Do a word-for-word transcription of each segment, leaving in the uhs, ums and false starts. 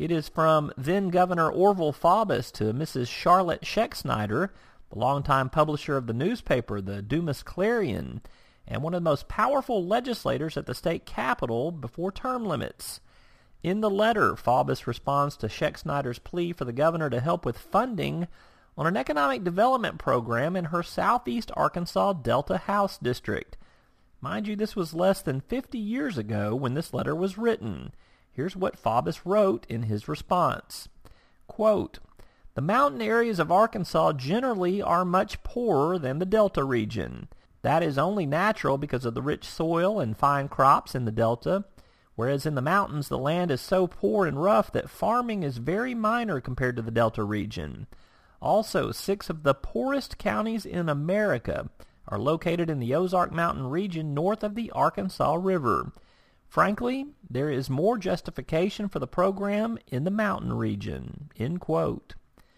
It is from then-Governor Orville Faubus to Missus Charlotte Schexnayder, the longtime publisher of the newspaper, the Dumas Clarion, and one of the most powerful legislators at the state capitol before term limits. In the letter, Faubus responds to Schexnayder's plea for the governor to help with funding on an economic development program in her southeast Arkansas Delta House District. Mind you, this was less than fifty years ago when this letter was written. Here's what Faubus wrote in his response. Quote, "The mountain areas of Arkansas generally are much poorer than the Delta region. That is only natural because of the rich soil and fine crops in the Delta, whereas in the mountains the land is so poor and rough that farming is very minor compared to the Delta region. Also, six of the poorest counties in America are located in the Ozark Mountain region north of the Arkansas River. Frankly, there is more justification for the program in the mountain region." End quote.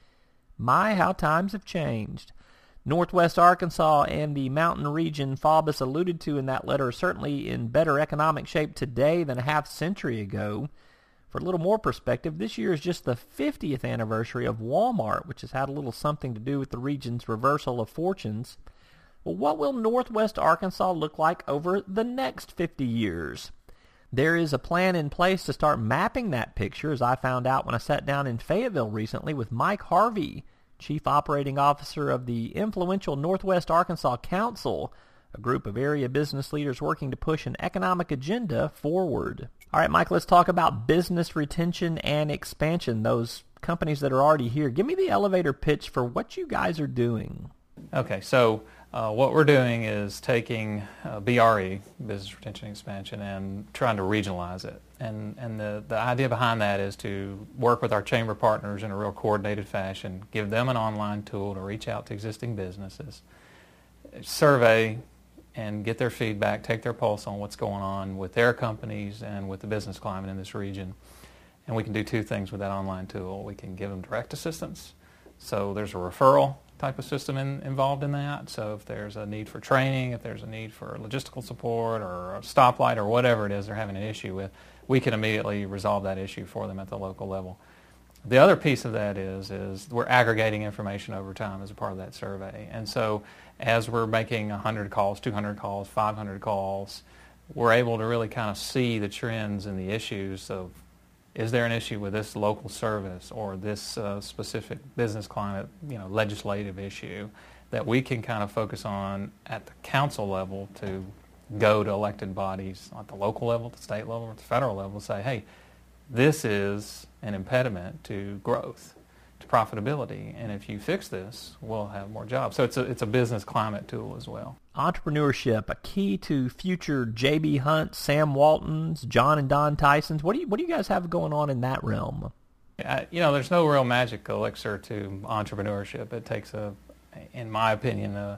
My, how times have changed. Northwest Arkansas and the mountain region Faubus alluded to in that letter are certainly in better economic shape today than a half century ago. For a little more perspective, this year is just the fiftieth anniversary of Walmart, which has had a little something to do with the region's reversal of fortunes. Well, what will Northwest Arkansas look like over the next fifty years? There is a plan in place to start mapping that picture, as I found out when I sat down in Fayetteville recently with Mike Harvey, Chief Operating Officer of the influential Northwest Arkansas Council, a group of area business leaders working to push an economic agenda forward. All right, Mike, let's talk about business retention and expansion, those companies that are already here. Give me the elevator pitch for what you guys are doing. Okay, so uh, what we're doing is taking uh, B R E, Business Retention and Expansion, and trying to regionalize it. And, and the, the idea behind that is to work with our chamber partners in a real coordinated fashion, give them an online tool to reach out to existing businesses, survey and get their feedback, take their pulse on what's going on with their companies and with the business climate in this region. And we can do two things with that online tool. We can give them direct assistance. So there's a referral type of system in, involved in that. So if there's a need for training, if there's a need for logistical support or a stoplight or whatever it is they're having an issue with, we can immediately resolve that issue for them at the local level. The other piece of that is, is we're aggregating information over time as a part of that survey. And so as we're making one hundred calls, two hundred calls, five hundred calls, we're able to really kind of see the trends and the issues of, is there an issue with this local service or this uh, specific business climate, you know, legislative issue that we can kind of focus on at the council level to go to elected bodies at the local level, the state level, or the federal level and say, hey, this is an impediment to growth, to profitability, and if you fix this, we'll have more jobs. So it's a, it's a business climate tool as well. Entrepreneurship, a key to future J B. Hunt, Sam Waltons, John and Don Tysons. What do you what do you guys have going on in that realm? Uh, you know, there's no real magic elixir to entrepreneurship. It takes, a, in my opinion, a,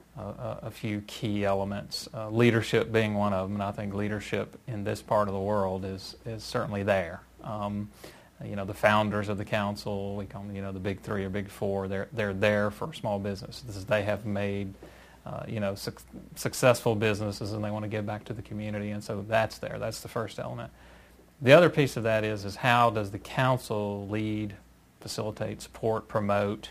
a, a few key elements, uh, leadership being one of them, and I think leadership in this part of the world is, is certainly there. Um, you know, the founders of the council, we call them, you know, the big three or big four, they're, they're there for small businesses. They have made, uh, you know, su- successful businesses, and they want to give back to the community, and so that's there. That's the first element. The other piece of that is, is how does the council lead, facilitate, support, promote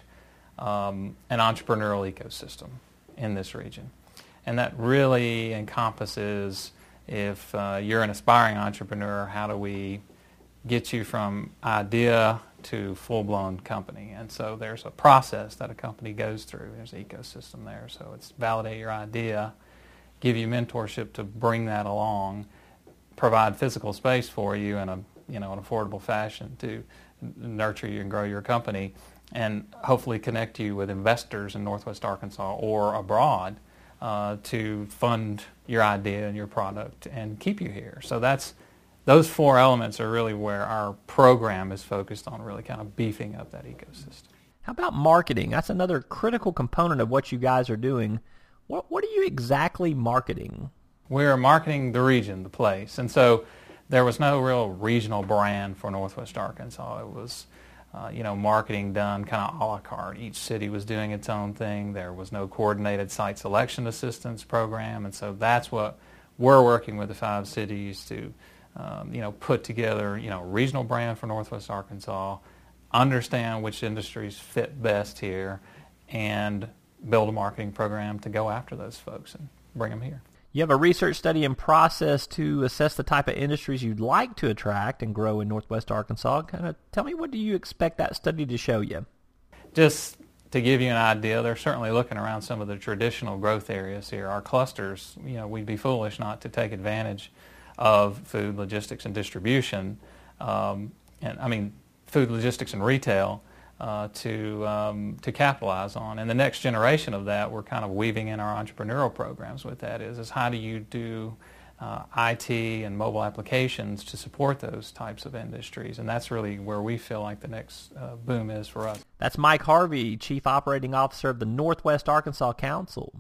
um, an entrepreneurial ecosystem in this region? And that really encompasses, if uh, you're an aspiring entrepreneur, how do we get you from idea to full-blown company? And so there's a process that a company goes through. There's an ecosystem there. So it's validate your idea, give you mentorship to bring that along, provide physical space for you in a you know an affordable fashion to nurture you and grow your company, and hopefully connect you with investors in Northwest Arkansas or abroad uh, to fund your idea and your product and keep you here. So that's those four elements are really where our program is focused on, really kind of beefing up that ecosystem. How about marketing? That's another critical component of what you guys are doing. What what are you exactly marketing? We're marketing the region, the place. And so there was no real regional brand for Northwest Arkansas. It was, uh, you know, marketing done kind of a la carte. Each city was doing its own thing. There was no coordinated site selection assistance program. And so that's what we're working with the five cities to um, you know, put together, you know, a regional brand for Northwest Arkansas, understand which industries fit best here, and build a marketing program to go after those folks and bring them here. You have a research study in process to assess the type of industries you'd like to attract and grow in Northwest Arkansas. Kind of tell me, what do you expect that study to show you? Just to give you an idea, they're certainly looking around some of the traditional growth areas here. Our clusters, you know, we'd be foolish not to take advantage of food, logistics, and distribution, um, and I mean food, logistics, and retail, Uh, to um, to capitalize on. And the next generation of that, we're kind of weaving in our entrepreneurial programs with that is, is how do you do uh, I T and mobile applications to support those types of industries. And that's really where we feel like the next uh, boom is for us. That's Mike Harvey, Chief Operating Officer of the Northwest Arkansas Council.